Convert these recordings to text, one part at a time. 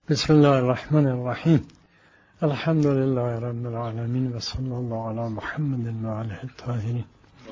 بسم الله الرحمن الرحیم. الحمد لله رب العالمین و صلی الله علی محمد و آله الطاهرین.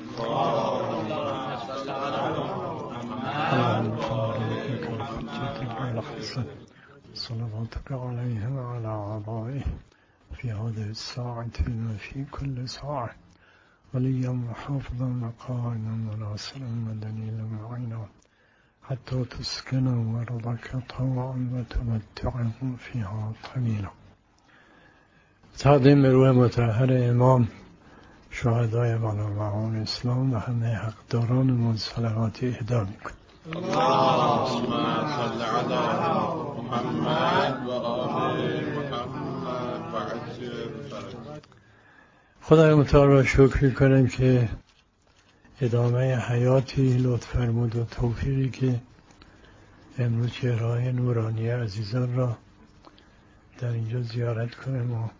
صلواتك عليهم وعلى آبائه في هذه الساعة وفي كل ساعة وليا وحافظا وقائدا وناصرا ودليلا معينا حتى تسكنوا أرضك طوعا وتمتعه فيها طويلا. تقدیم به روح مطهر امام شهدای بانامقام اسلام و همه حقداران ما صلواتی اهدا میکنیم. اللهم صل علی محمد و آل محمد و عجل فرجهم. خدای متعال را شکر میکنم که ادامه حیاتی لطف فرمود و توفیقی که امروز چهره‌های نورانی عزیزان را در اینجا زیارت کنم و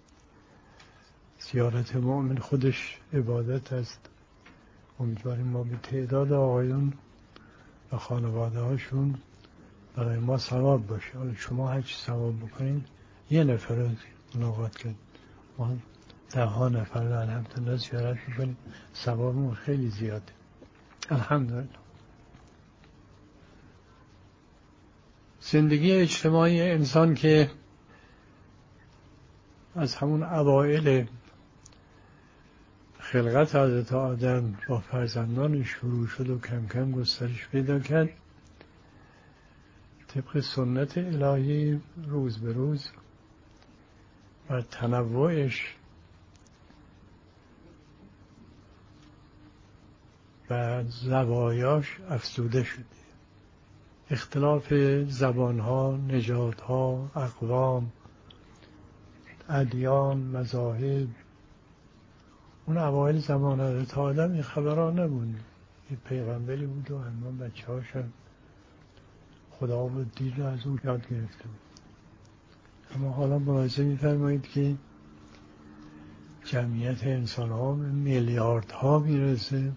زیارت مؤمن خودش عبادت است. امیدواریم ما به تعداد آقایون و خانواده هاشون برای ما ثواب باشه. حالا شما هر چی ثواب بکنید یه نفر رو ملاقات کنید، ما 10 نفر رو الحمدلله زیارت میکنیم، ثوابمون خیلی زیاده الحمدلله. زندگی اجتماعی انسان که از همون اوائل خلقت حضرت آدم با فرزندانش شروع شد و کم کم گسترش پیدا کرد، طبق سنت الهی روز به روز و تنوعش و زوایاش افزوده شده. اختلاف زبانها، نژادها، اقوام، ادیان، مذاهب، اون اوایل زمان حضرت آدم این خبرها نبود. یه پیغمبری بود و اما بچه هاشم خدا و دین رو از او یاد گرفته بود. اما حالا ملاحظه می‌فرمایید که جمعیت انسان ها به میلیاردها میرسه،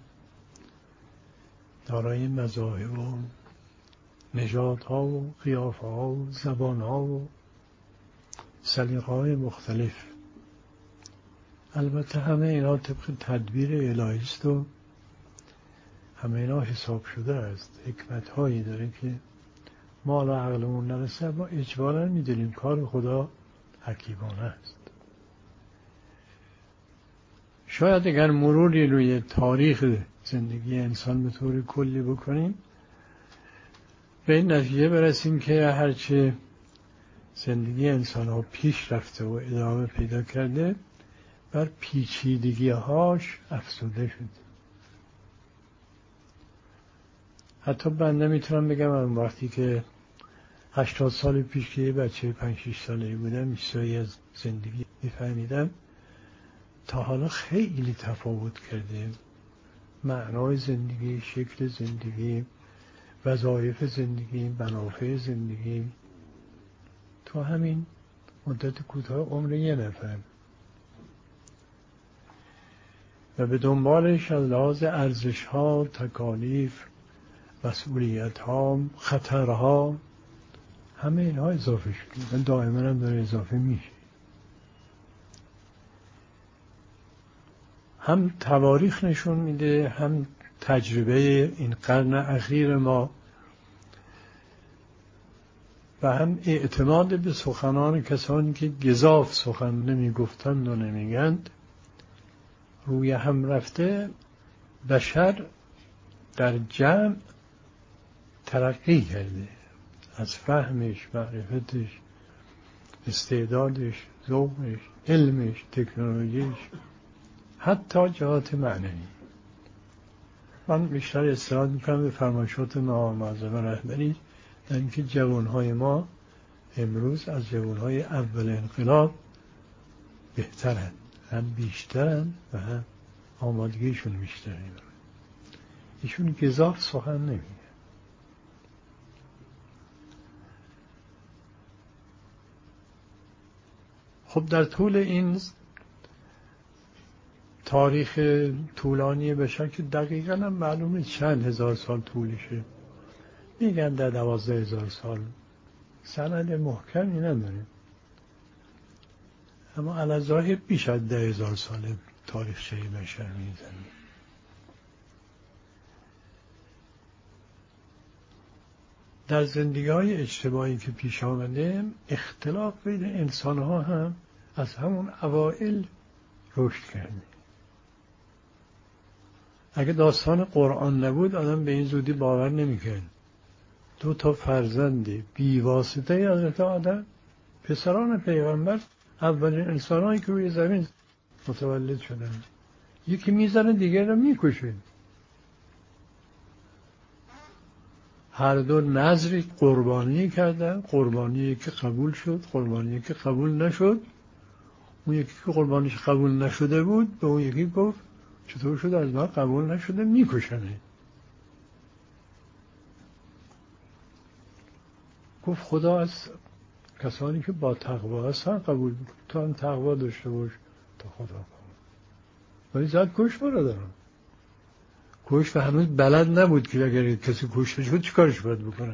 دارای مذاهب و نژادها و قیافه ها و زبان ها و سلیقه های مختلف. البته همه اینا طبق تدبیر الهی است و همه اینا حساب شده است. حکمت هایی داره که ما لا عقلمون نرسه، اما اجباراً میدونیم کار خدا حکیمانه است. شاید اگر مروری روی تاریخ زندگی انسان به طور کلی بکنیم به این نتیجه برسیم که هرچه زندگی انسان ها پیش رفته و ادامه پیدا کرده بر پیچیدگی هاش افزوده شده. حتی بنده میتونم بگم من وقتی که 80 سال پیش که یه بچه 5-6 ساله‌ای بودم چیزایی از زندگی میفهمیدم، تا حالا خیلی تفاوت کرده. معنای زندگی، شکل زندگی، وظایف زندگی، منافع زندگی تو همین مدت کوتاه عمر یه نفر. و به دنبالش از لحاظ ارزش‌ها، تکالیف، مسئولیت‌ها، خطرها، همه اینها اضافه شده و دائما هم داره اضافه میشه. هم تواریخ نشون میده، هم تجربه این قرن اخیر ما و هم اعتماد به سخنان کسانی که گزاف سخن نمیگفتند و نمیگند. روی هم رفته بشر در جمع ترقی کرده، از فهمش، معرفتش، استعدادش، ذوقش، علمش، تکنولوژیش، حتی جهات معنوی. من بیشتر استناد میکنم به فرمایشات معظم رهبری در اینکه جوانهای ما امروز از جوانهای اول انقلاب بهترند، هم بیشترند و هم آمادگیشون بیشتره. ایشون گزاف سخن نمیگه. خب در طول این تاریخ طولانی بشر که دقیقاً هم معلومه چند هزار سال طولشه، میگن در 12,000 سال سند محکمی نداریم، اما علی ظاهر بیش از 10,000 سال تاریخچه بشر میزنیم. در زندگی‌های اجتماعی که پیش آمده اختلاف بین انسان‌ها هم از همون اوائل رشد کرده. اگه داستان قرآن نبود آدم به این زودی باور نمی‌کرد 2 فرزند بیواسطه حضرت آدم، پسران پیغمبر، اولین انسان‌هایی که روی زمین متولد شدن، یکی میزنه دیگر رو میکشه. هر دو نذری قربانی کردن، قربانی که قبول شد، قربانی که قبول نشد. اون یکی که قربانیش قبول نشده بود به اون یکی گفت چطور شد از ما قبول نشده، میکشنه. گفت خدا از کسانی که با تقوا هستن قبول میکنه، تو هم تقوا داشته باش تا خدا قبول. ولی زد کش برادران، کش و هنوز بلد نبود که اگر کسی کشته شد چی کارش باید بکنن،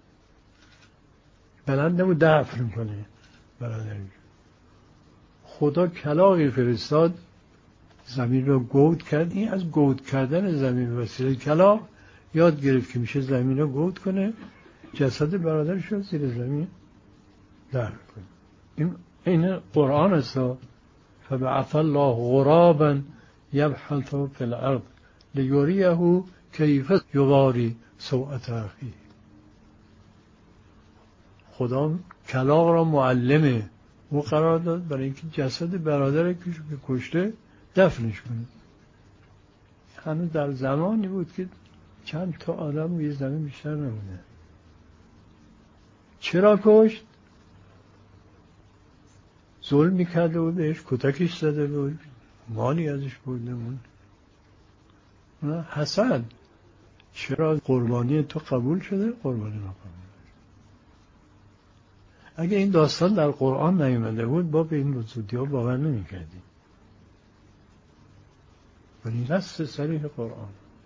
بلد نبود دفن کنه برادرش. خدا کلاغی فرستاد زمین رو گود کرد. این از گود کردن زمین وسیله کلاغ یاد گرفت که میشه زمین رو گود کنه، جسد برادرش رو زیر زمین دفن کنه. این قرآن است. فبعث الله غرابا یبحث فی الارض لیریه کیف یواری سوءة اخیه. خدا کلاغ را معلم او قرار داد برای اینکه جسد برادر که کشته دفنش کنه. هنوز در زمانی بود که چند تا آدم روی زمین بیشتر نمونه. چرا کشت؟ ظلم میکرده بود بهش، کتکش زده بود، مالی ازش برده بود. حسد. چرا قربانی تو قبول شده، قربانی ما قبول نشد. اگه این داستان در قرآن نیامده بود با به این وجودی ها باور نمی کردیم. ولی نص صریح قرآن.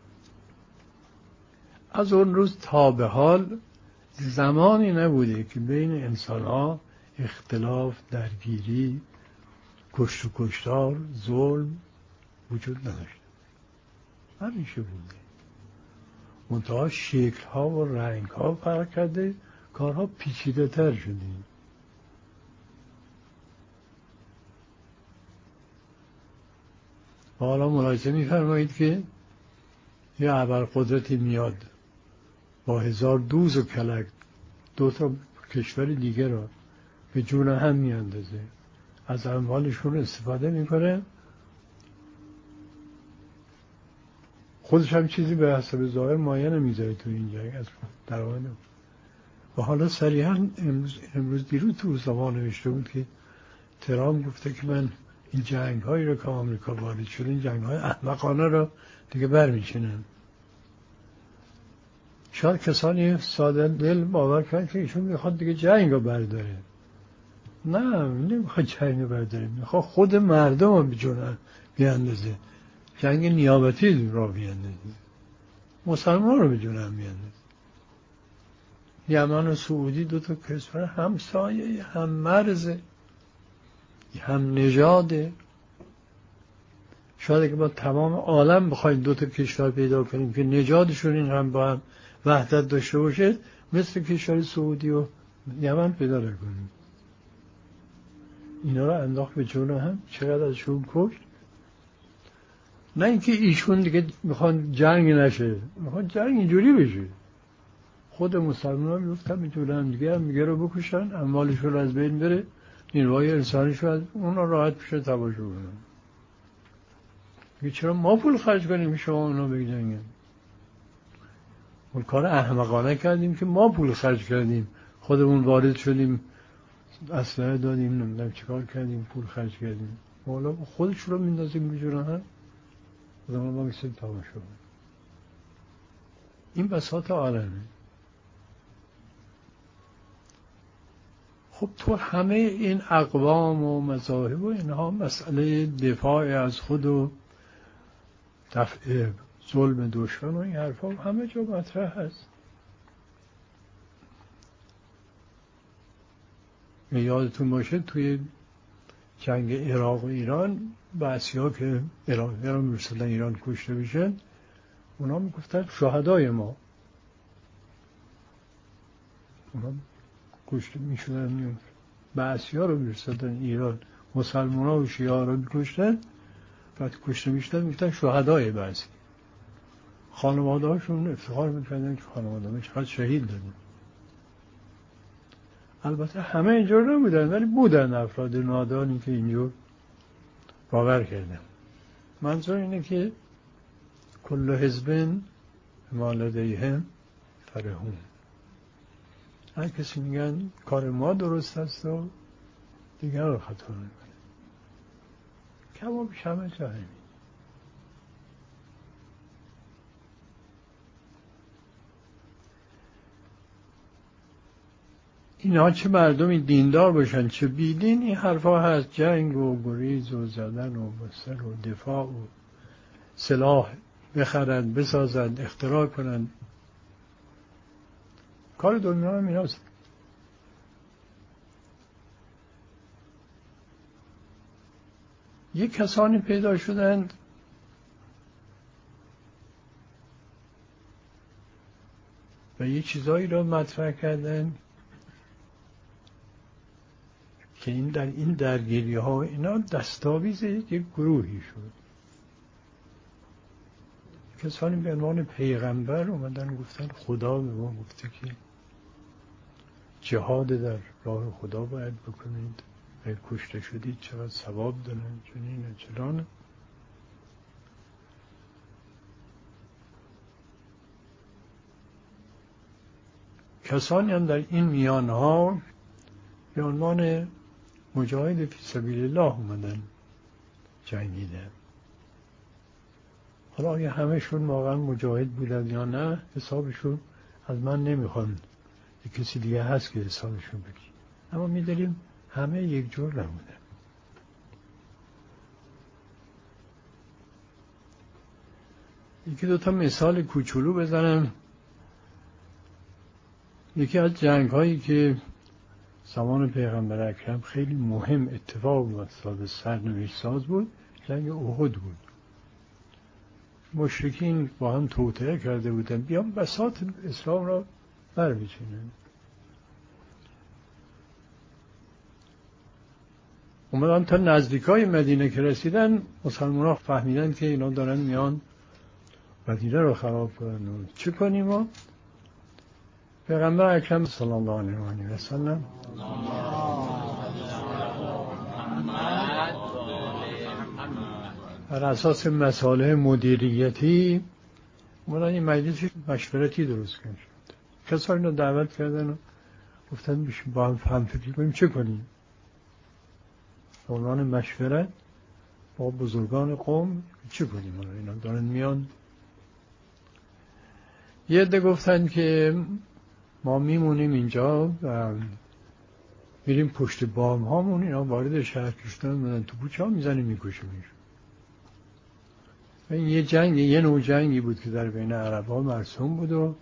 از اون روز تا به حال زمانی نبوده که بین انسان ها اختلاف، درگیری، کشت و کشتار، ظلم وجود نداشته. همیشه بوده. منتها شکل ها و رنگ ها فرق کرده، کارها پیچیده تر شده. حالا ملاحظه می‌فرمایید که یه ابرقدرتی میاد با 1000 دوز و کلک 2 کشور دیگه را به جون هم میاندازه، از اموالشون استفاده میکنه، خودش هم چیزی به حسب ظاهر مایه نمیذاره تو این جنگ از درآمد. و حالا صریحا امروز دیروز تو روزنامه نوشته بود که ترامپ گفته که من این جنگ هایی رو که آمریکا وارد شده، این جنگ های احمقانه رو دیگه برمی‌چینم. شاید کسانی ساده دل باور کنند که ایشون میخواد دیگه جنگ رو برداره. نه، نمیخواد جنگ رو برداره، میخواد خود مردم رو به جون بیاندازه، جنگ نیابتی را بیاندازه، مسلمان رو به جون هم بیاندازه. یمن و سعودی 2 کشور همسایه، هم مرزه، هم نژاده. شاید که با تمام عالم بخوایم 2 کشور پیدا کنیم که نژادشون این هم با هم وحدت داشته باشه، مثل کشور سعودی و یمن پیدا کنیم. اینا رو انداخت به جون هم، چقدر ازشون کشت. نه اینکه ایشون دیگه میخوان جنگ نشه، میخوان جنگ اینجوری بشه، خود مسلمان ها میفتن میتونن هم دیگه رو بکشن، اموالشون رو از بین بره، نیروهای انسانیشون از اون رو راحت بشه تباشو کنن. چرا ما پول خرج کنیم شما اونو بگیرن؟ اون کار احمقانه کردیم که ما پول خرج کردیم، خودمون وارد شدیم، اسلحه دادیم، نمیدونم چیکار کردیم، پول خرج کردیم، حالا خودش رو میندازیم بجورن زمان ما میسیم تماشا. این بساط عالمه. خب تو همه این اقوام و مذاهب و اینها مسئله دفاع از خود و دفع ظلم دشمن و این حرفا همه جا مطرح هست. یادتون باشه توی جنگ عراق و ایران بعضیا که عراقی رو می‌رسیدن ایران کشته بشن، اونا میگفتن شهدای ما، اونا کشته میشدن. بعضیا رو می‌رسیدن ایران، مسلمان‌ها و شیعه رو می‌کشتن، وقتی کشته میشدن میگفتن شهدای بعضی. خانواده‌هاشون افتخار می‌کردن که خانواده‌ها چقدر شهید دادن. البته همه اینجور نبودن، ولی بودن افراد نادانی که اینجور باور کردن. منظور اینه که کل حزب بما لدیهم فرحون. هر کسی میگن کار ما درست است و دیگر رو خطا نمیکنه. کمابیش همه جا همین. اینها چه مردمی دیندار باشن چه بیدین، این حرفا هست. جنگ و گریز و زدن و بسر و دفاع و سلاح بخرند بسازند اختراع کنند، کار دنیا هم این هست. یک کسانی پیدا شدند و یه چیزایی را مطرح کردن که این در این درگیری ها اینا دستاویز یک گروهی شد. کسانی به عنوان پیغمبر اومدن گفتن خدا به ما گفته که جهاد در راه خدا باید بکنید، اگه کشته شدید چقدر ثواب دارن، چنینه چرانه. کسانی هم در این میانها به عنوان مجاهد فی سبیل الله اومدن جنگیدن. حالا آیا همهشون واقعا مجاهد بودن یا نه، حسابشون از من نمیخوان، کسی دیگه هست که حسابشون بگی، اما میدونیم همه یک جور نبودن. یکی دوتا مثال کوچولو بزنم. یکی از جنگ هایی که زمان پیغمبر اکرم خیلی مهم اتفاق افتاد، سرنوشت ساز بود، جنگ احد بود. مشرکین با هم توطئه کرده بودن بیان بساط اسلام را بر بچینن. اومدن تا نزدیکای مدینه که رسیدن، مسلمان ها فهمیدن که اینا دارن میان مدینه رو خراب کنن. چه کنیم ما؟ پیغمبر اکرم صلی الله علیه و سلم بر اساس مصالح مدیریتی اومدن این مجلس مشورتی درست کردن. کسانی رو دعوت کردن و گفتن بشیم با هم فکر کنیم چه کنیم. به عنوان مشورت با بزرگان قوم چه کنیم. اینا دارن میان. یه عده گفتن که ما میمونیم اینجا و میریم پشت بام هامون، اینا وارد شهر کشتن میدن تو کوچه ها میزنیم میکشیمش. این یه جنگ، یه نوع جنگی بود که در بین عرب ها مرسوم بود. و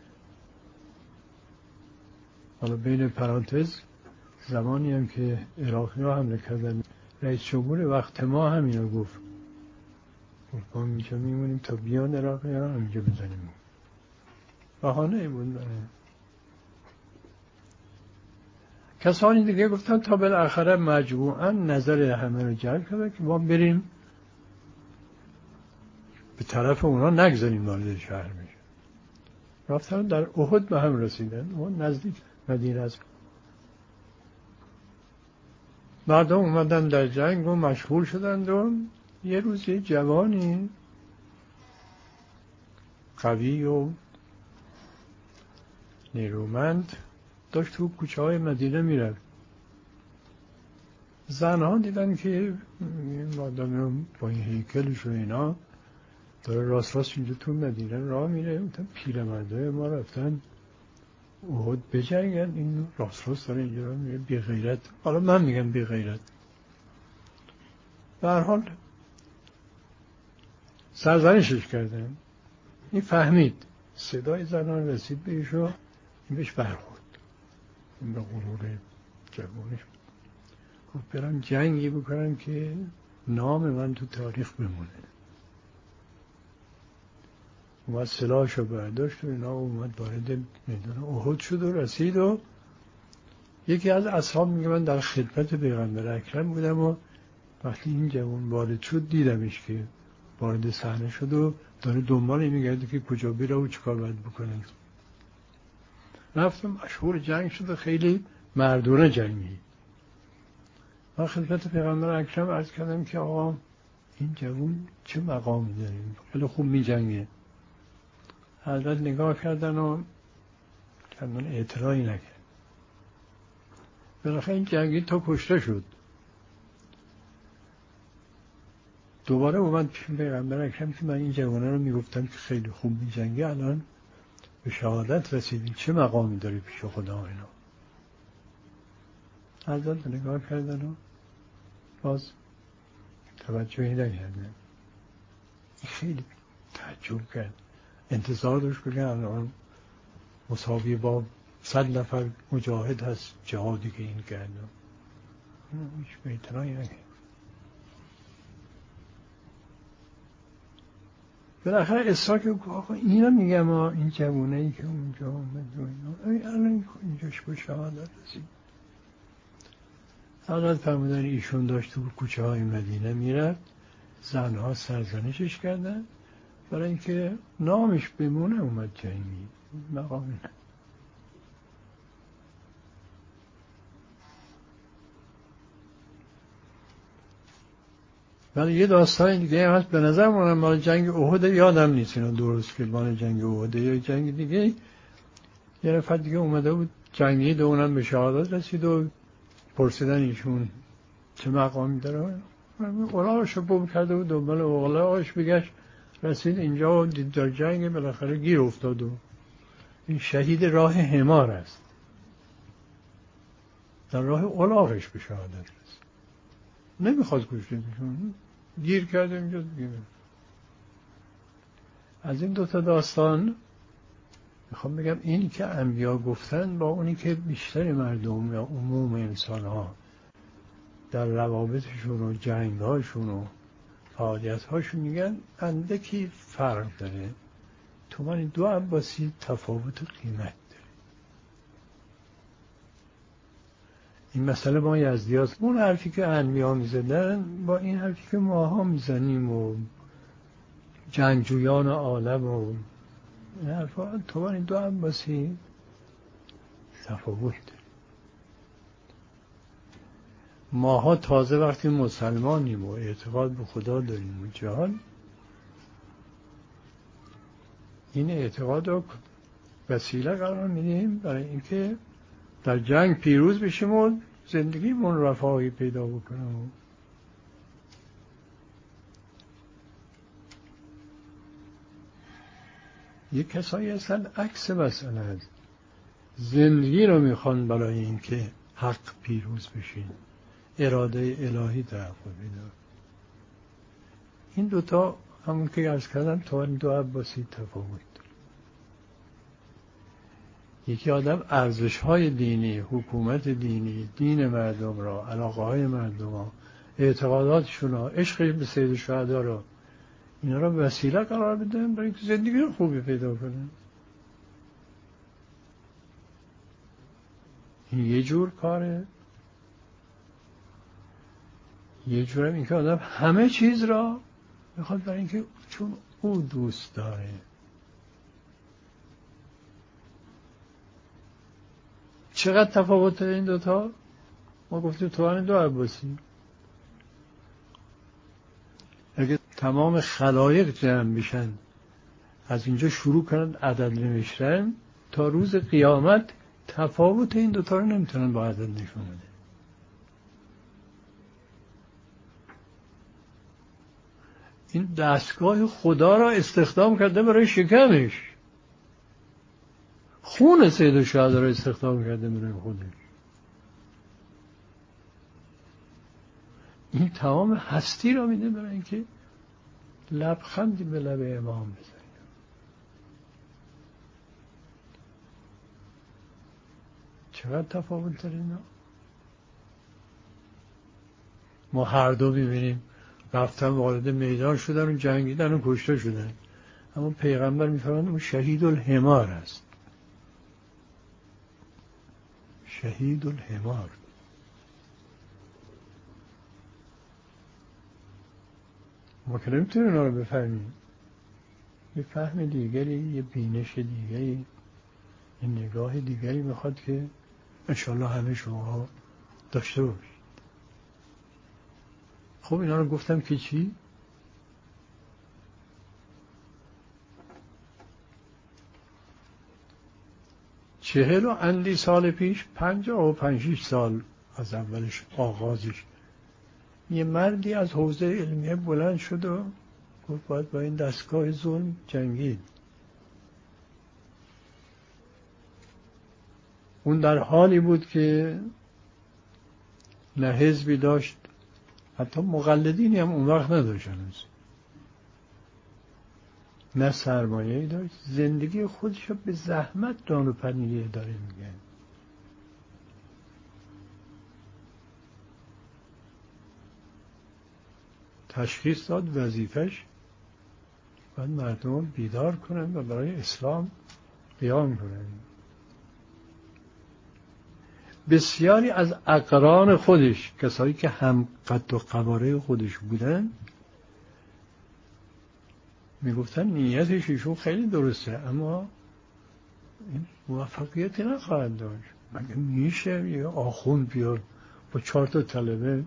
حالا بین پرانتز زمانی هم که عراقی ها حمله کردن، رئیس جمهور وقت ما همینو گفت ما اینجا میمونیم تا بیان عراقی ها همینجا بزنیم. بهانه بود برای. کسانی دیگه گفتن تا بالاخره مجموعاً نظر همه رو جلب کرده که ما بریم به طرف اونا نگذاریم وارد شهر میشه. رفتن در احد به هم رسیدن، اون نزدیک مدینه است. مردم اومدن در جنگ و مشغول شدند و یه روز یه جوانی قوی و نیرومند داشت تو کوچه های مدینه میرفت. زنها دیدن که این آدم با این هیکلش و اینا داره راست اینجا تو مدینه راه میره. پیرمردای ما رفتن احد بجنگن، این راست داره اینجا راه میره، بی غیرت. حالا من میگم بی غیرت. به هر حال سرزنشش کردن. این فهمید، صدای زنان رسید بهش و این بهش برخورد. این به غرور جوانش گفت برم جنگی بکنم که نام من تو تاریخ بمونه. اومد سلاحشو برداشت و اینا اومد وارد میدان احد شد و رسید و یکی از اصحاب میگه من در خدمت پیغمبر اکرم بودم و وقتی این جوان وارد شد دیدمش که وارد صحنه شد و داره دنبال میگرده که کجا بره و چیکار باید بکنه. رفتم مشهور جنگ شد و خیلی مردونه جنگی. من خدمت پیغمبر اکرم عرض کردم که آقا این جوان چه مقامی داره، خیلی خوب میجنگه. حضرت نگاه کردن و چندان اعتراضی نکرد. بالاخره این جنگی تا کشته شد. دوباره اومد پیش پیغمبر اکرم که من این جوانه رو میگفتم که خیلی خوب میجنگه، الان به شهادت رسیدی، چه مقامی داری پیش خدا اینا؟ حضرت نگاه کردن و باز توجهی نکردن. خیلی تعجب کرد، انتظار داشت بگن الان مساوی با 100 نفر مجاهد هست جهادی که این کرد. هیچ اعتراضی نکرد. بالاخره اصرار که آقا اینا میگم این جوانه‌ای که اونجا اومد و اینا الان اینجاش به شهادت رسید. حضرت فرمودن ایشون داشت تو کوچه های مدینه میرفت، زنها سرزنشش کردن برای اینکه نامش بمونه اومد جنگی مقامی نه. ولی یه داستان دیگه هست به نظر من مال جنگ احد، یادم نیست اینا درست که مال جنگ احد یا جنگ دیگه. یه نفر دیگه اومده بود جنگید و اونم به شهادت رسید و پرسیدن ایشون چه مقامی داره. اولاغشو بوم کرده بود دنبال اولاغش بگشت، رسید اینجا و دید در جنگ بالاخره گیر افتاد و این شهید راه حمار است، در راه اولاغش به شهادت رسید. نمیخواد کشته بشون، گیر کرده اینجا دیگه. از این دوتا داستان میخوام بگم اینی که انبیا گفتن با اونی که بیشتر مردم یا عموم انسان ها در روابطشون و جنگ‌هاشون و فعالیت‌هاشون میگن اندکی فرق داره. تو من دو عباسی تفاوت قیمت داره. این مسئله ما یزدیات اون حرفی که انبیا میزدن با این حرفی که ماها میزنیم و جنگجویان عالم و این حرفا، تو من دو عباسی تفاوت داره. ماها تازه وقتی مسلمانیم و اعتقاد به خدا داریم و جهاد، این اعتقاد رو وسیله قرار میدیم برای اینکه در جنگ پیروز بشیم و زندگیمون رفاهی پیدا بکنیم. یک کسایی هستن عکس مسئله هست، زندگی رو میخوان برای اینکه حق پیروز بشین، اراده الهی تحقق پیدا. این دوتا همون که عرض کردم تو این دو عباسی تفاوت داره. یکی آدم ارزش‌های دینی، حکومت دینی، دین مردم را، علاقه‌های مردم را، اعتقاداتشون را، عشق به سید الشهدا را، اینا را وسیله قرار بدن برای اینکه زندگی خوبی پیدا کنن. این یه جور کاره. یه جورم این که آدم همه چیز را میخواد برای اینکه چون او دوست داره. چقدر تفاوت داره این دوتا؟ ما گفتیم تو دو عباسی. اگه تمام خلایق جمع بشن از اینجا شروع کنن عدد نوشتن تا روز قیامت، تفاوت این دوتا رو نمیتونن با عدد نشون بدن. این دستگاه خدا را استخدام کرده برای شکمش، خون سید الشهدا را استخدام کرده برای خودش. این تمام هستی را میده برای اینکه لبخندی به لب امام بزنه. چقدر تفاوت داره اینا؟ ما هر دو می‌بینیم رفتن وارد میدان شدن و جنگیدن و کشته شدن، اما پیغمبر می‌فرماید اون شهید الحمار است. شهید الحمار. ما که نمیتونیم اونا رو بفهمیم. یه فهم دیگری، یه بینش دیگری، یه نگاه دیگری میخواد که انشالله همه شما داشته باشید. خب اینا رو گفتم که چی؟ 40 و اندی سال پیش، 55 سال از اولش آغازش، یه مردی از حوزه علمیه بلند شد و گفت باید با این دستگاه ظلم جنگید. اون در حالی بود که نه حزبی داشت، حتی مقلدینی هم اون وقت نداشت، نه سرمایه‌ای داشت، زندگی خودش رو به زحمت دان و پنیره داره میگن. تشخیص داد وظیفش باید مردم بیدار کنن و برای اسلام قیام کنن. بسیاری از اقران خودش، کسایی که هم قد و قواره خودش بودن، میگفتن نیتش ایشون خیلی درسته اما این موفقیتی نخواهد داشت. مگه میشه یه آخوند بیاد با 4 طلبه؟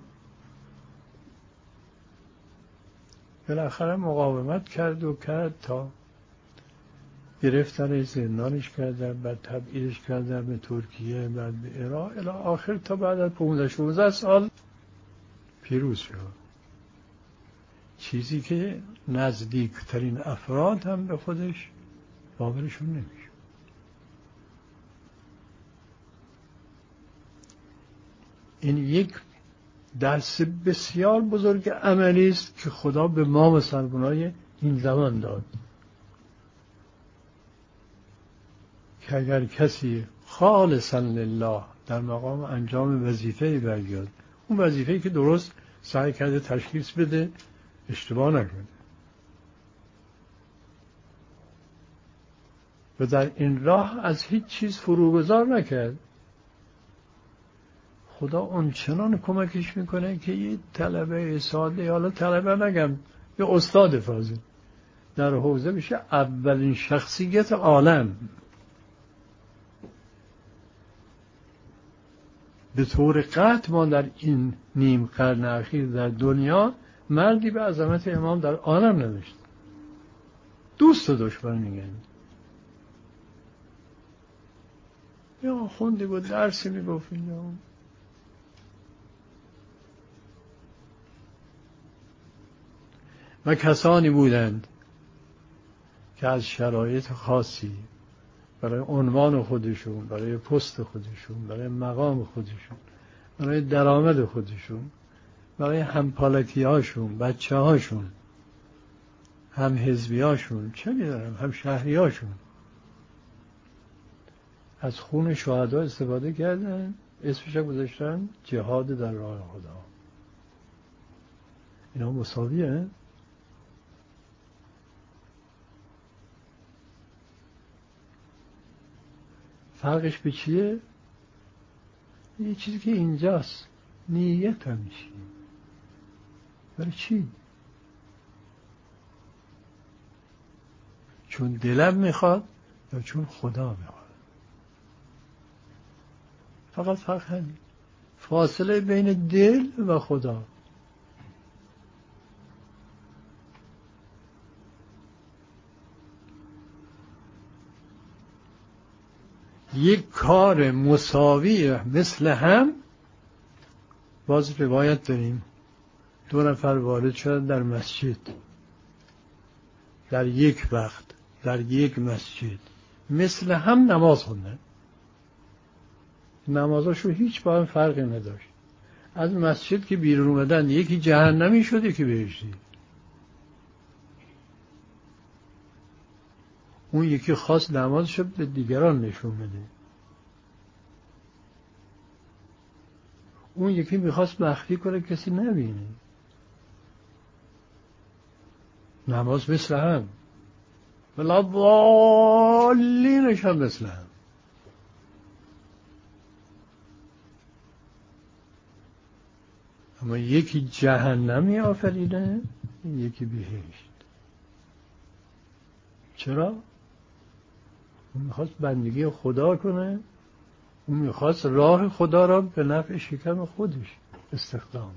بالاخره مقاومت کرد تا گرفتنش، زندانش کردن، بعد تبعیدش کردن به ترکیه، بعد به عراق، الی آخر تا بعد از 15-16 سال پیروز شد. چیزی که نزدیکترین افراد هم به خودش باورشون نمیشه. این یک درس بسیار بزرگ عملی است که خدا به ما مسلمانای این زمان داد که اگر کسی خالصا لله در مقام انجام وظیفه‌ای برگرد، اون وظیفه‌ای که درست سعی کرده تشخیص بده، اشتباه نکنه و در این راه از هیچ چیز فروگذار نکرد، خدا اونچنان کمکش میکنه که یه طلبه ساده، حالا طلبه نگم، یه استاد فاضل در حوزه بشه اولین شخصیت عالم. به طور قطع ما در این نیم قرن اخیر در دنیا مردی به عظمت امام در عالم نداشت. دوست و دشمن میگن. یا خوندی بود درسی میگفت اینجا، و کسانی بودند که از شرایط خاصی برای عنوان خودشون، برای پست خودشون، برای مقام خودشون، برای درآمد خودشون، برای همپالکی هاشون، بچه هاشون، هم حزبی هاشون، چه میدونم، هم شهری هاشون، از خون شهدا استفاده کردن، اسمش گذاشتن جهاد در راه خدا. اینا مساویه؟ فرقش به چیه؟ یه چیزی که اینجاست، نیت هم چیه؟ برای چی؟ چون دلم میخواد یا چون خدا میخواد؟ فقط فرق همین، فاصله بین دل و خدا. یک کار مساوی مثل هم، باز روایت داریم 2 نفر وارد شدن در مسجد در یک وقت در یک مسجد، مثل هم نماز خوندن، نمازاشو هیچ با هم فرقی نداشت. از مسجد که بیرون اومدن یکی جهنمی شد یکی بهشتی. اون یکی خواست نمازشو به دیگران نشون بده، اون یکی میخواست مخفی کنه کسی نبینه. نماز مثل هم ولا ضالینش هم مثل هم. اما یکی جهنمی آفریده، یکی بهشت. چرا؟ اون میخواست بندگی خدا کنه، اون میخواست راه خدا را به نفع شکم خودش استخدام.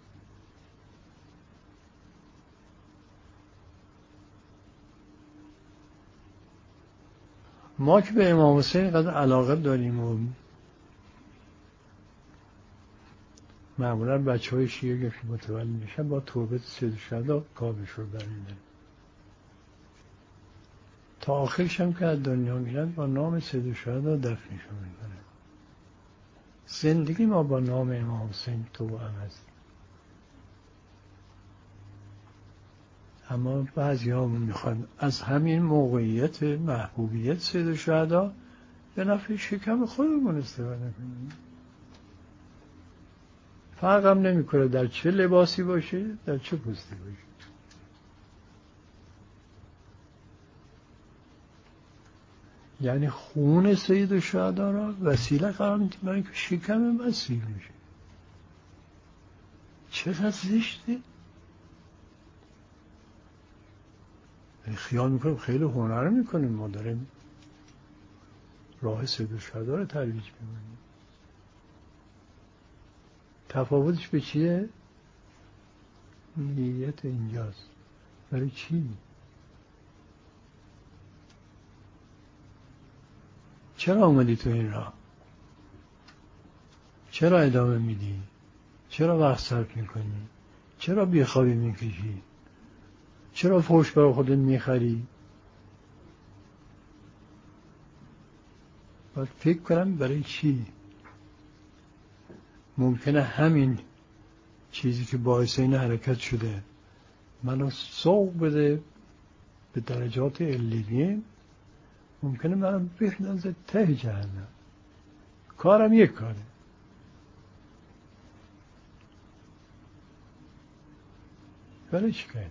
ما که به امام حسین قدر علاقه داریم و معمولا بچه های شیعه که متولد میشن با توبه سید شهدا کابش رو برمیدن، تا آخرش هم که از دنیا میرن با نام سید شهدا دفنشون میکنن. زندگی ما با نام امام حسین توأم هست. اما بعضی ها میخوان از همین موقعیت محبوبیت سید شهدا به نفع شکم خودمون استفاده کنیم. فرق هم نمیکنه در چه لباسی باشه، در چه پوستی باشه. یعنی خون سید شهدا را وسیله قرار میدیم برای که شکم مسیح میشه. چقدر زشته. خیال میکنیم خیلی هنر میکنیم، ما داریم راه سید شهدا رو ترویج میکنیم. تفاوتش به چیه؟ نیت اینجاست. برای چی؟ چرا آمدی تو این راه؟ چرا ادامه میدی؟ چرا وقت صرف میکنی؟ چرا بیخوابی میکشی؟ چرا فحش برای خودت میخری؟ باید فکر کنم برای چی؟ ممکنه همین چیزی که باعث این حرکت شده منو سوق بده به درجات علیین، ممکنه منو بندازه ته جهنم. کارم یک کاره. ولی چی کنیم؟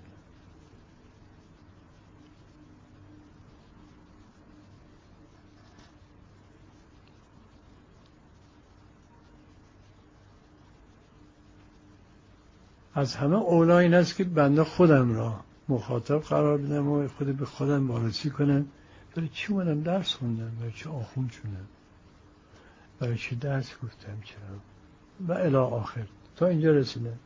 از همه اولا این است که بنده خودم را مخاطب قرار بدم و خود به خودم وارسی کنم. برای چی اومدم درس خوندم؟ برای چی آخوند شدم؟ برای چی درس گفتم؟ چرا؟ و الی آخر تا اینجا رسیدم.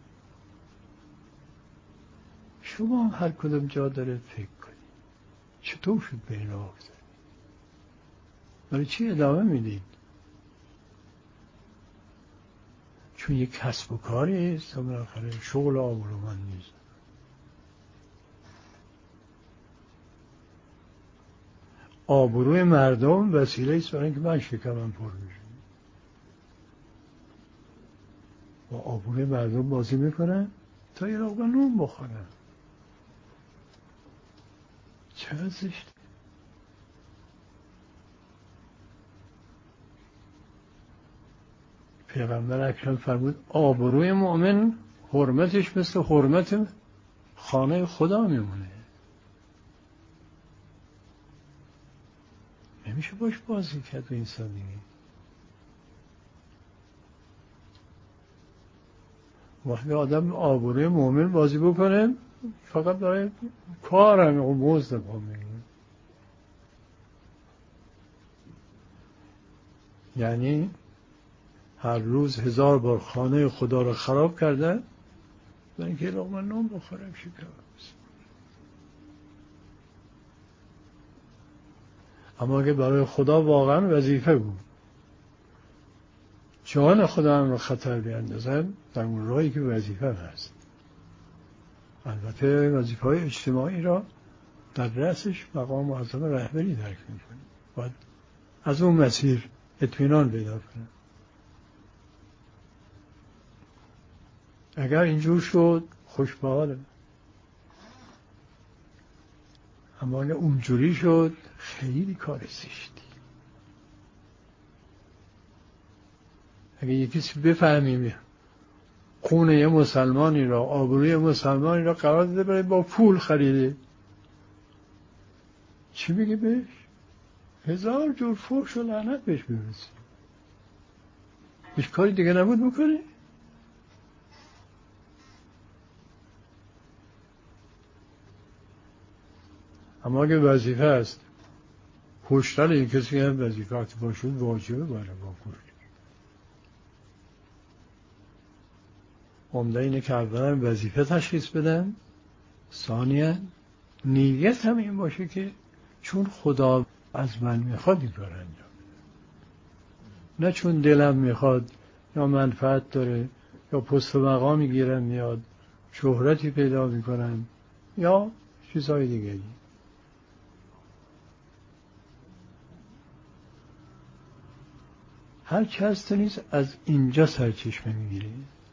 شما هم هر کدوم جا داره فکر کنید چطور شد به این راه افتادید؟ برای چی ادامه میدید؟ چون یک کسب و کاری است و بالاخره شغل آبرومند نیست. آبروی مردم وسیله است برای اینکه من شکمم پر بشه. با آبروی مردم بازی میکنن تا یه لقمه نون بخورن. چقدر زشته. پیغمبر اکرم فرمود آبروی مؤمن حرمتش مثل حرمت خانه خدا میمونه. نمیشه باش بازی کرد به انسانی. وقتی آدم آبروی مؤمن بازی بکنه فقط برای کارم و مزد پا میگه. یعنی هر روز 1000 بار خانه خدا رو خراب کردن برای اینکه لقمه نون بخورم شکر. اما اگه برای خدا واقعا وظیفه بود جان خدا هم رو خطر بیاندازن در اون راهی که وظیفه هست. البته وظیفه های اجتماعی را در رأسش مقام معظم رهبری درک میکنه. باید از اون مسیر اطمینان پیدا کنه. اگر اینجور شد خوشبحالم. اما اگر اونجوری شد خیلی کار زشتی. اگه یکی بفهمیم خونه مسلمانی را، آبروی مسلمانی را قرار داده برای با پول خریده. چی میگه بهش؟ 1000 جور فحش و لعنت بهش میرسه. هیچ کاری دیگه نبود بکنه. اما اگه وظیفه است کشتن این کسی که هم وظیفه وقتی باشد واجبه برای با کشت. عمده اینه که اولا وظیفه تشخیص بدن، ثانیاً نیت هم این باشه که چون خدا از من میخواد این کار انجام بدم، نه چون دلم میخواد یا منفعت داره یا پست و مقامی گیرم میاد، شهرتی پیدا میکنم یا چیزهای دیگری. هر کس نیست از اینجا سرچشمه میگیره.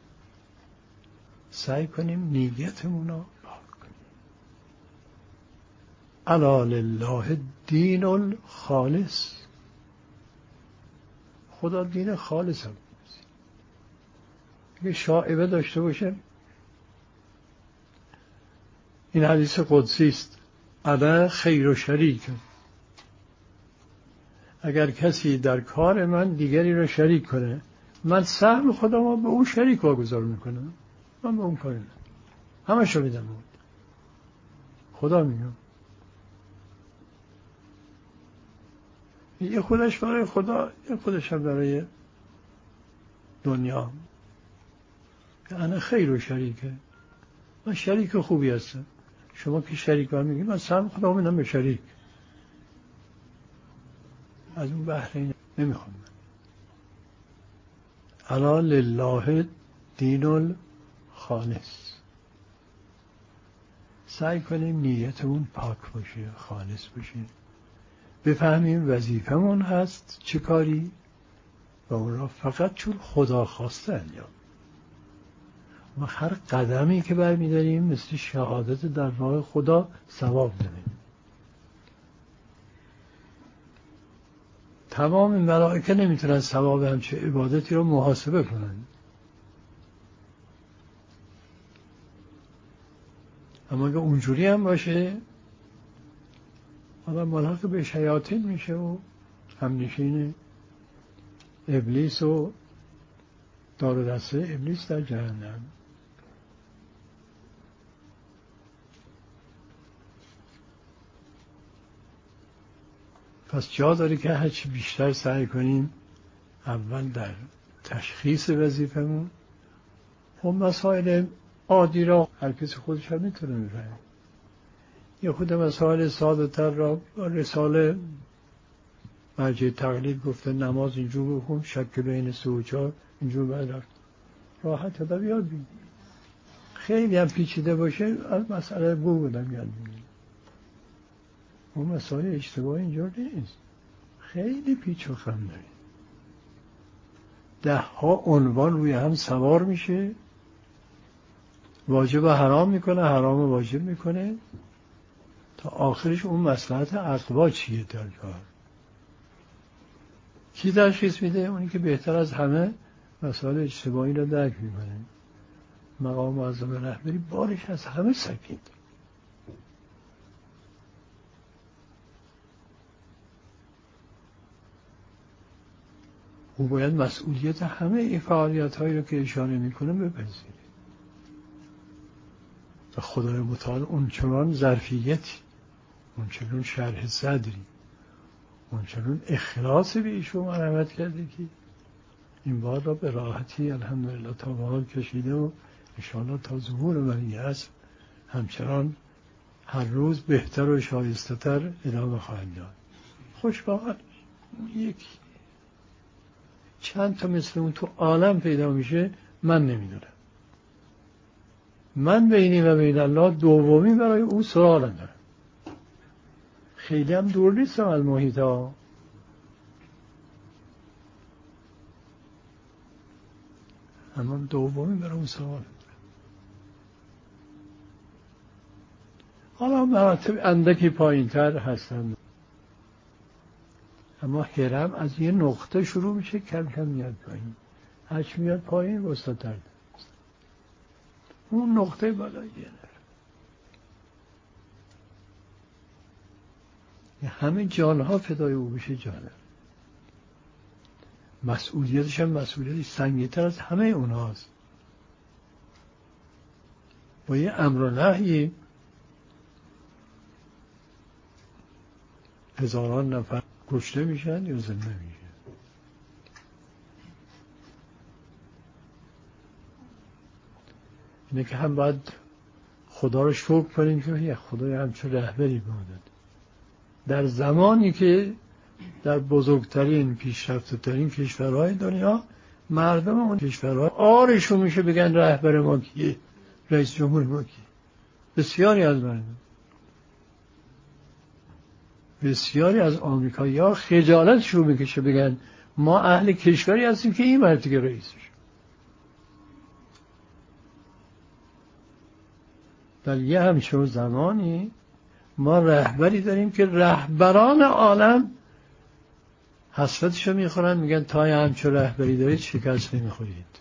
سعی کنیم نیتمون رو پاک کنیم. الا لله دین الخالص. خدا دین خالص هم اگه شائبه داشته باشه، این حدیث قدسی است، انا خیر و شریک. اگر کسی در کار من دیگری را شریک کنه، من سهم خودم رو به اون شریک واگذار میکنم، من به اون کاری ندارم، همشو میدم اون. خدا میگم یه خودش برای خدا، یه خودش هم برای دنیا. انا خیر و شریکه، من شریک خوبی هستم. شما که شریک من میگی، من سهم خدا میدم به شریک، از اون بهره نمیخوام. الا لله دین الخالص. سعی کنیم نیتمون پاک باشه، خالص باشه، بفهمیم وظیفمون هست چه کاری و اون را فقط چون خدا خواسته انجام. ما هر قدمی که برمی‌داریم مثل شهادت در راه خدا ثواب داریم. تمام ملائکه نمیتونن ثواب همچه عبادتی رو محاسبه کنن، اما اگه اونجوری هم باشه آدم ملحق به شیاطین میشه و همنشین ابلیس و دار و دسته ابلیس در جهنم. پس جا داره که هرچی بیشتر سعی کنیم اول در تشخیص وظیفمون. خب مسائل عادی را هر کسی خودش هم میتونه بفهمه. یه خود مسائل ساده تر را رساله مرجع تقلید گفته نماز اینجور بخون، شک بین 3 و 4 اینجور باید رفت، راحت ادب یاد بگیر. خیلی هم پیچیده باشه از مسئله بودم یاد بگیر. اون مسائل اشتباه اینجور نیست، خیلی پیچ و خم داره. 10 عنوان روی هم سوار میشه، واجب و حرام میکنه، حرام و واجب میکنه، تا آخرش اون مصلحت عقبا چیه در کار. کی تشخیص میده؟ اونی که بهتر از همه مسائل اجتماعی را درک میکنه. مقام معظم رهبری بارش از همه سنگین. او باید مسئولیت همه این فعالیت هایی رو که اشاره میکنه بپذیره. و خدای متعال اون چنان ظرفیتی، اون چنان شرح صدری، اون چنان اخلاص به ایشون مرحمت کرده که این بار را به راحتی الحمدلله تا به حال کشیده و انشاءالله تا ظهور منی است همچنان هر روز بهتر و شایسته تر ادامه خواهد داد. خوشبخت یکی چند تا مثل اون تو عالم پیدا میشه، من نمیدونم. من بینی و بین الله دومی برای او سوال دارم. خیلی هم دور نیستم از محیط ها، اما دومی برای اون سوال دارم. حالا مراتب اندکی پایین تر هستند، اما هرم از یه نقطه شروع میشه، کم کم میاد پایین. هرچی میاد پایین وسط‌تر. اون نقطه بالایی همه جانها فدای او بشه جانه. مسئولیتش هم مسئولیتی سنگین‌تر از همه اونهاست. با یه امر و نهی هزاران نفر کشته میشن یا زنده میشن. اینه که هم باید خدا رو شکر کنیم که یه خدای همچون رهبری بودند در زمانی که در بزرگترین پیشرفته‌ترین کشورهای دنیا مردم اون کشورها آرشون میشه بگن رهبر ما کیه، رئیس جمهور ما کیه. بسیاری از آمریکایی‌ها خجالتشون میکشه بگن ما اهل کشوری هستیم که این مرد که رئیسش. در یه همچون زمانی ما رهبری داریم که رهبران عالم حسرتشو میخورن، میگن تا همچون رهبری دارید شکست نمیخورید.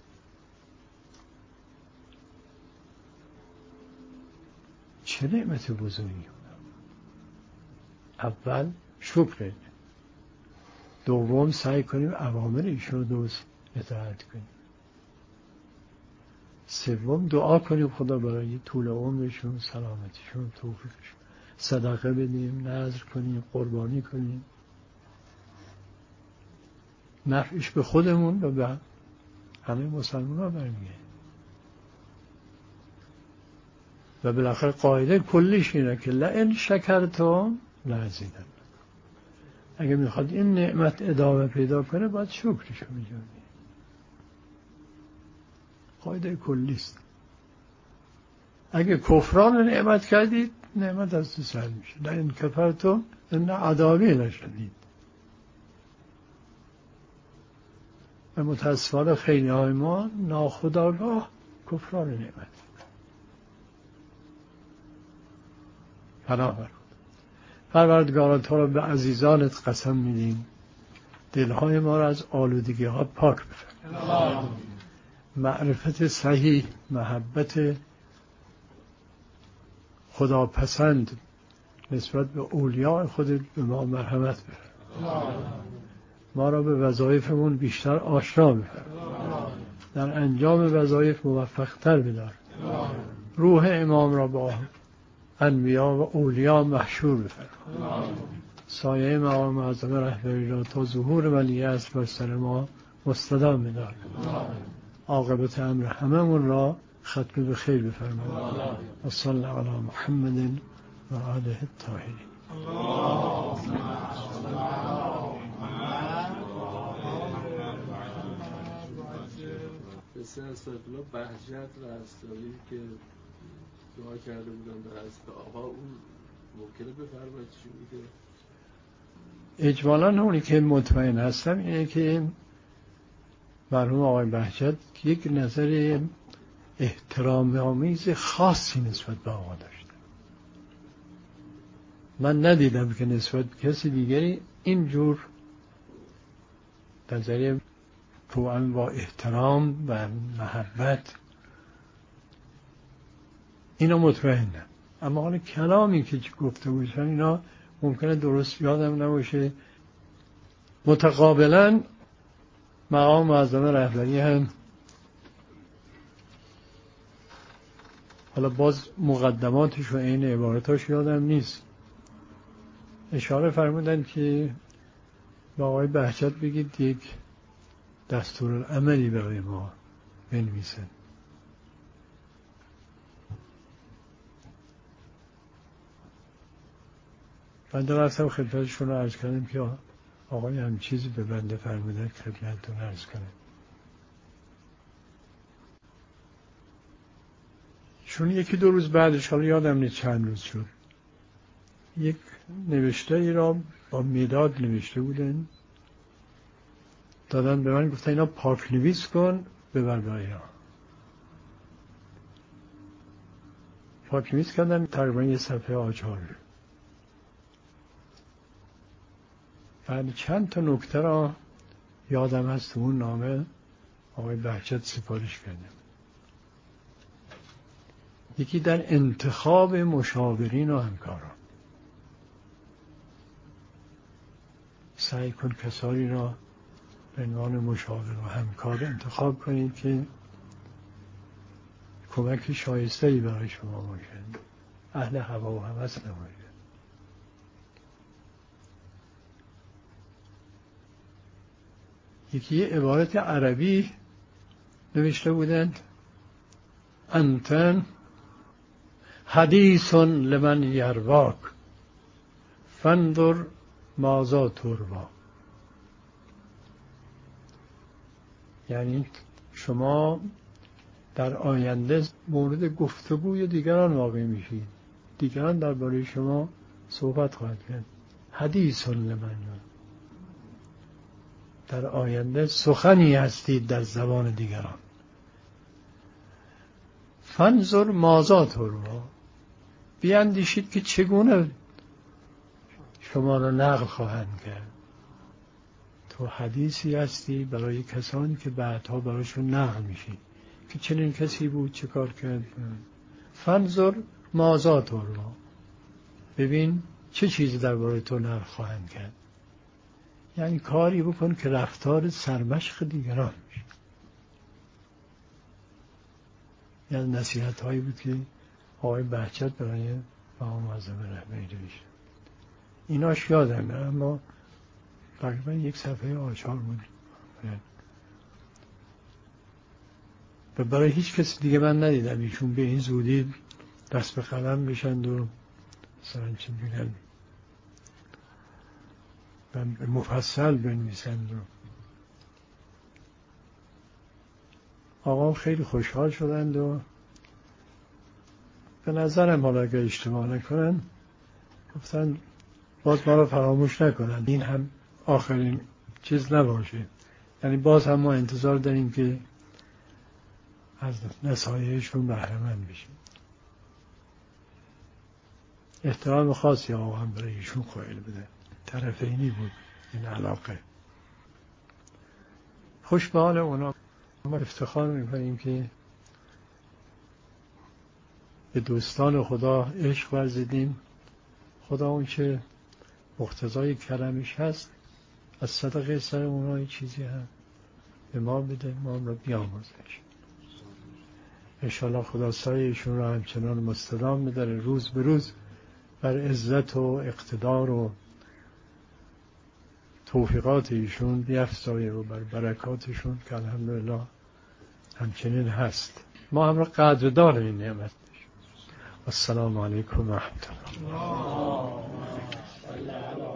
چه نعمت بزرگی. اول شکر، دوم سعی کنیم اوامر ایشون رو درست اطاعت کنیم، سوم دعا کنیم خدا برای طول عمرشون، سلامتیشون، توفیقشون، صدقه بدیم، نذر کنیم، قربانی کنیم، نفعش به خودمون و به همه مسلمان ها برمیگه. و بالاخره قاعده کلیش اینه که لئن شکرتم لازیدنکم. اگه میخواد این نعمت ادامه پیدا کنه باید شکرشو بجوید. قاعده کلیست. اگه کفران نعمت کردید نعمت از تو سر میشه. لئن کفرتم ان عذابی لشدید. و متاسفانه خیلی های ما ناخودآگاه کفران نعمت. پناه بر پروردگارا تو را به عزیزانت قسم میدیم دلهای ما را از آلودگی ها پاک بفرما. معرفت صحیح، محبت خداپسند نسبت به اولیاء خودت به ما مرحمت بفرما. ما را به وظایفمون بیشتر آشنا بفرما. در انجام وظایف موفق‌تر بدار. روح امام را با انبیا و اولیاء محشور بفرما. سایه مقام اعظم رهبری را تا ظهور ولی عصر بر سر ما مستدام بدار. عاقبت امر هممون را ختم به خیر بفرما. و صلی علی محمد و آله الطاهرین. بسیار از سایت‌الله بهجت و اسلامی که دعا کرده بودن در حضرت آقا، اون ممکنه بفرمایید چی میگه؟ اجمالاً اونی که مطمئن هستم اینه که مرحوم آقای بهجت یک نظر احترام آمیز خاصی نسبت به آقا داشت. من ندیدم که نسبت به کسی دیگری اینجور نظریه توأم با احترام و محبت، اینا مطمئنم. اما حالا کلامی که گفته باشن اینا ممکنه درست یادم نباشه. متقابلا مقام معظم رهبری هم حالا باز مقدماتش و این عبارتاش یادم نیست، اشاره فرمودن که با آقای بهجت بگید یک دستورالعملی برای ما بنویسن. من رفتم خدمتشون رو عرض کردم که آقای هم چیزی به بنده فرمودن خدمتتون عرض کنم. چون یکی دو روز بعدش، حالا یادم نیست چند روز شد، یک نوشته ای را با مداد نوشته بودن، دادن به من، گفتن اینا پاک نویس کن ببر برای ها. پاک نویس کردم، تقریبا یه صفحه آجار. بعد چند تا نکته را یادم هست اون نامه آقای بهجت سفارش کردم. یکی در انتخاب مشاورین و همکاران. سعی کن کسانی را به عنوان مشاور و همکار انتخاب کنید که کمک شایسته‌ای برای شما باشند، اهل هوا و هوس نباشند. یکی عبارت عربی نوشته بودند: انتن حدیث لمن یرواک فانظر ماذا تروا. یعنی شما در آینده مورد گفتگوی دیگران واقع میشید، دیگران درباره شما صحبت خواهد کرد. حدیث لمن، در آینده سخنی هستید در زبان دیگران. فانظر ماذا تروا، بیاندیشید که چگونه شما را نقل خواهند کرد. تو حدیثی هستی برای کسانی که بعدها برایشون نقل میشی که چنین کسی بود، چه کار کرد. فانظر ماذا تروا، ببین چه چیزی درباره تو نقل خواهند کرد. یعنی کاری بکن که رفتار سرمشق دیگران میشه. یعنی نصیحت هایی بود که آقای بهجت برای بهاء معظم رحمتی نوشت. ایناش یادم، اما تقریبا یک صفحه آچار بود و برای هیچ کسی دیگه من ندیدم ایشون به این زودی دست به قلم بشند و مثلا چه میگن و مفصل بنویسند. آقا خیلی خوشحال شدند و به نظرم حالا اگر اشتباه نکنن گفتن باز ما رو فراموش نکنن، این هم آخرین چیز نباشه. یعنی باز هم ما انتظار داریم که از نصایحشون بهره مند بشیم. احترام خاصی آقا هم برای ایشون قائل بوده، طرفینی بود این علاقه. خوش به حال اونا. ما افتخار میکنیم که به دوستان خدا عشق ورزیدیم. خدا اون که مقتضای کرمش هست از صدقه سر اونها چیزی هم به ما بده، ما هم را بیاموزش. انشاءالله خدا سایه‌شون را همچنان مستدام بداره، روز به روز بر عزت و اقتدار و توفیقات ایشون بیفزایه و بر برکاتشون که الحمدلله همچنین هست. ما هم را قدردان این نعمت بشیم. السلام علیکم و رحمت الله.